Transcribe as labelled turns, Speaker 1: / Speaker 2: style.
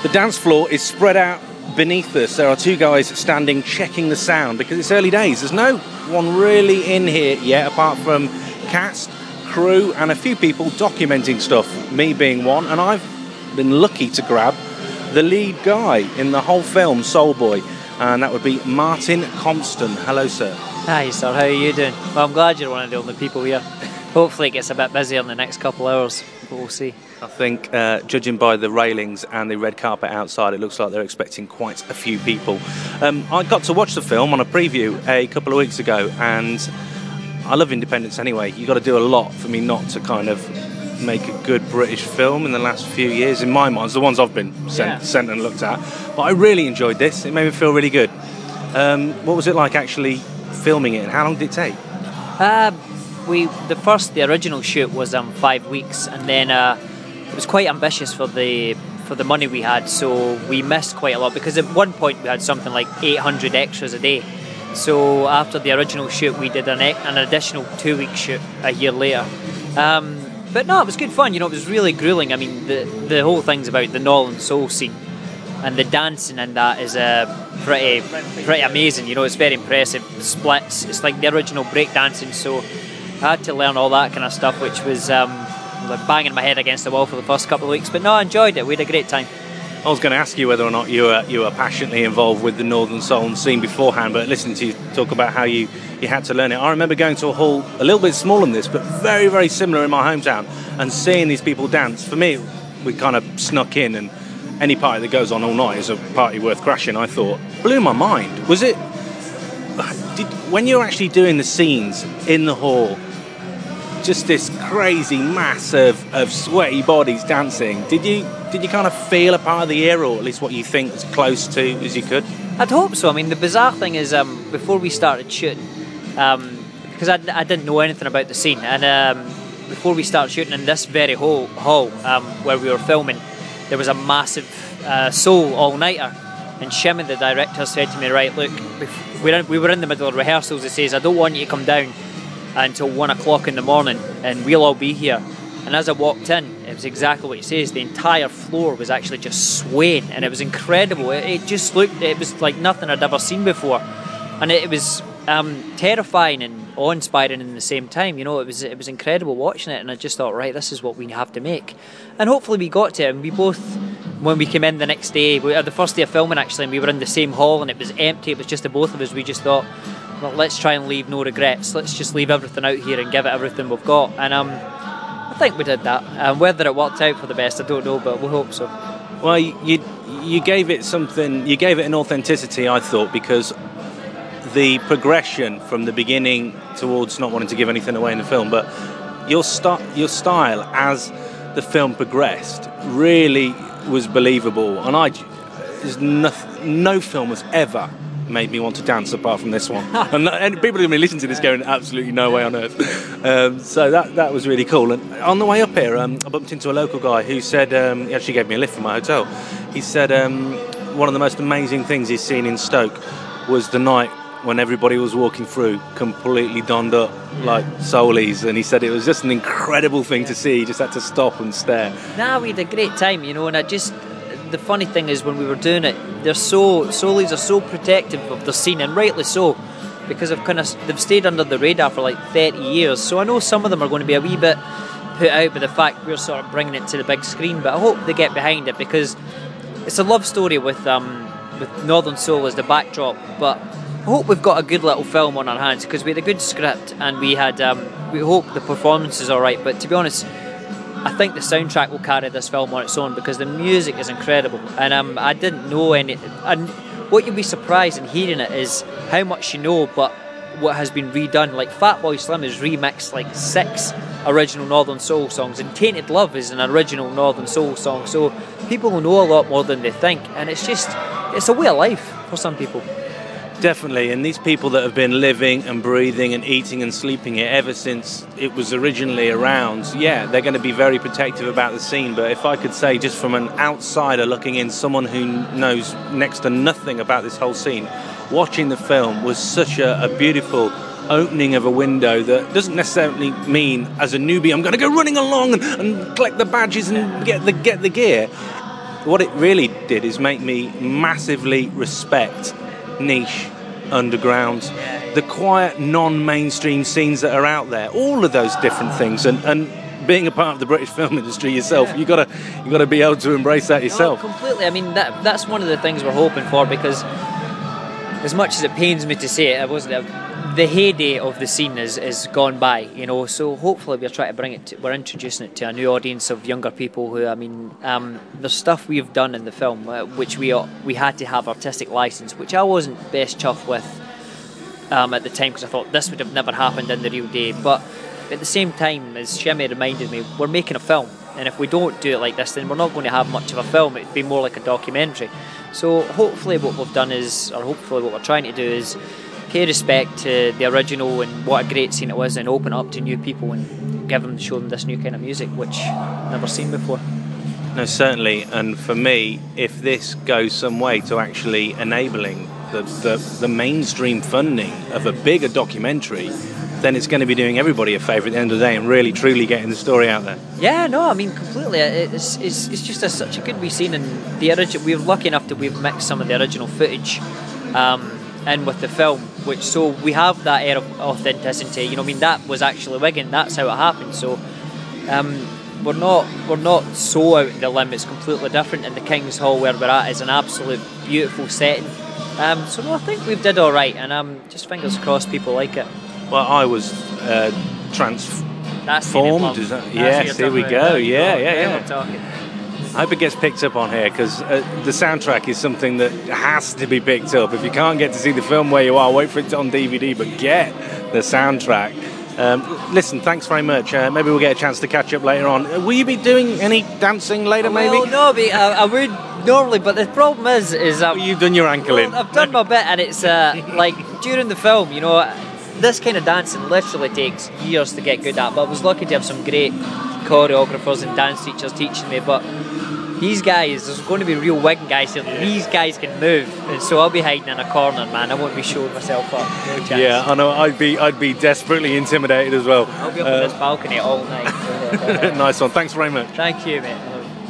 Speaker 1: The dance floor is spread out beneath us. There are two guys standing checking the sound because it's early days. There's no one really in here yet apart from cast, crew and a few people documenting stuff, me being one, and I've been lucky to grab the lead guy in the whole film, Soul Boy, and that would be Martin Compston. Hello, sir.
Speaker 2: Hi, sir. How are you doing? Well, I'm glad you're one of the only people here. Hopefully it gets a bit busier in the next couple of hours, but we'll see.
Speaker 1: I think, judging by the railings and the red carpet outside, it looks like they're expecting quite a few people. I got to watch the film on a preview a couple of weeks ago, and I love independence anyway. You've got to do a lot for me not to kind of make a good British film in the last few years, in my mind, the ones I've been sent and looked at. But I really enjoyed this. It made me feel really good. What was it like actually filming it, and how long did it take?
Speaker 2: The original shoot was 5 weeks, and then it was quite ambitious for the money we had, so we missed quite a lot because at one point we had something like 800 extras a day. So after the original shoot, we did an additional 2-week shoot a year later. But no, it was good fun. You know, it was really grueling. I mean, the whole thing's about the Northern Soul scene, and the dancing in that is pretty amazing. You know, it's very impressive. The splits, it's like the original break dancing. So I had to learn all that kind of stuff, which was like banging my head against the wall for the first couple of weeks. But no, I enjoyed it. We had a great time.
Speaker 1: I was going to ask you whether or not you were passionately involved with the Northern Soul scene beforehand, but listening to you talk about how you had to learn it. I remember going to a hall a little bit smaller than this, but very, very similar in my hometown, and seeing these people dance. For me, we kind of snuck in, and any party that goes on all night is a party worth crashing, I thought. Blew my mind. Was it... when you were actually doing the scenes in the hall, just this crazy mass of sweaty bodies dancing, did you kind of feel a part of the era, or at least what you think as close to as you could?
Speaker 2: I'd hope so. I mean, the bizarre thing is, before we started shooting, because I didn't know anything about the scene, and before we started shooting in this very hall where we were filming, there was a massive soul all-nighter, and Shimon, the director, said to me, right, look, we were in the middle of rehearsals. He says, I don't want you to come down until 1 o'clock in the morning, and we'll all be here. And as I walked in, it was exactly what he says. The entire floor was actually just swaying, and it was incredible. It was like nothing I'd ever seen before, and it was terrifying and awe-inspiring in the same time. You know, it was incredible watching it, and I just thought, right, this is what we have to make. And hopefully we got to it, and we both, when we came in the next day, the first day of filming actually, and we were in the same hall, and it was empty, it was just the both of us, we just thought, well, let's try and leave no regrets. Let's just leave everything out here and give it everything we've got. And I think we did that. Whether it worked out for the best, I don't know, but we'll hope so.
Speaker 1: Well, you gave it something. You gave it an authenticity, I thought, because the progression from the beginning towards not wanting to give anything away in the film, but your style as the film progressed really was believable. And there's no film has ever made me want to dance apart from this one. and people are going to be listening to this going, absolutely no way on earth. So that was really cool. And on the way up here, I bumped into a local guy who said, he actually gave me a lift from my hotel. He said one of the most amazing things he's seen in Stoke was the night when everybody was walking through completely donned up like soulies, and he said it was just an incredible thing to see. He just had to stop and stare.
Speaker 2: We had a great time, you know, and the funny thing is, when we were doing it, soulies are so protective of their scene, and rightly so, because they've stayed under the radar for like 30 years. So I know some of them are going to be a wee bit put out by the fact we're sort of bringing it to the big screen, but I hope they get behind it, because it's a love story with Northern Soul as the backdrop. But I hope we've got a good little film on our hands, because we had a good script, and we hope the performance is alright. But to be honest, I think the soundtrack will carry this film on its own, because the music is incredible, and I didn't know any. And what you'll be surprised in hearing it is how much you know, but what has been redone. Like Fatboy Slim has remixed like 6 original Northern Soul songs, and Tainted Love is an original Northern Soul song. So people will know a lot more than they think, and it's a way of life for some people.
Speaker 1: Definitely, and these people that have been living and breathing and eating and sleeping it ever since it was originally around, they're going to be very protective about the scene. But if I could say, just from an outsider looking in, someone who knows next to nothing about this whole scene, watching the film was such a beautiful opening of a window that doesn't necessarily mean, as a newbie, I'm going to go running along and collect the badges and get the gear. what it really did is make me massively respect niche, underground, the quiet, non-mainstream scenes that are out there. All of those different things, and being a part of the British film industry yourself, you gotta be able to embrace that yourself.
Speaker 2: No, completely. I mean, that's one of the things we're hoping for, because as much as it pains me to say it, the heyday of the scene is gone by, you know. So hopefully we're trying to bring it. We're introducing it to a new audience of younger people who, I mean, there's stuff we've done in the film which we had to have artistic license, which I wasn't best chuffed with at the time, because I thought this would have never happened in the real day. But at the same time, as Shimmy reminded me, we're making a film, and if we don't do it like this, then we're not going to have much of a film. It'd be more like a documentary. So hopefully what we've done is, or hopefully what we're trying to do is, pay respect to the original and what a great scene it was, and open up to new people and show them this new kind of music, which I've never seen before.
Speaker 1: No, certainly. And for me, if this goes some way to actually enabling the mainstream funding of a bigger documentary, then it's going to be doing everybody a favour at the end of the day and really truly getting the story out there.
Speaker 2: Yeah, no, I mean, completely. It's just such a good wee scene, and the original. We were lucky enough that we've mixed some of the original footage in with the film, which, so we have that air of authenticity. You know, I mean, that was actually Wigan. That's how it happened. So we're not so out of the limb. It's completely different. And the King's Hall where we're at is an absolute beautiful setting. So no, I think we've did all right, and just fingers crossed people like it.
Speaker 1: Well, I was transformed. Yes, here we go. Yeah. I hope it gets picked up on here, because the soundtrack is something that has to be picked up. If you can't get to see the film where you are, wait for it on DVD, but get the soundtrack. Listen, thanks very much. Maybe we'll get a chance to catch up later on. Will you be doing any dancing later, maybe?
Speaker 2: Well, no, I would normally, but the problem is
Speaker 1: well, you've done your ankle in.
Speaker 2: I've done my bit, and it's like during the film, you know, this kind of dancing literally takes years to get good at, but I was lucky to have some great choreographers and dance teachers teaching me. But these guys, there's going to be real Wigan guys here. These guys can move, and so I'll be hiding in a corner, man. I won't be showing myself up. No chance.
Speaker 1: Yeah, I know. I'd be desperately intimidated as well.
Speaker 2: I'll be up on this balcony all night.
Speaker 1: Nice one. Thanks very much.
Speaker 2: Thank you, mate.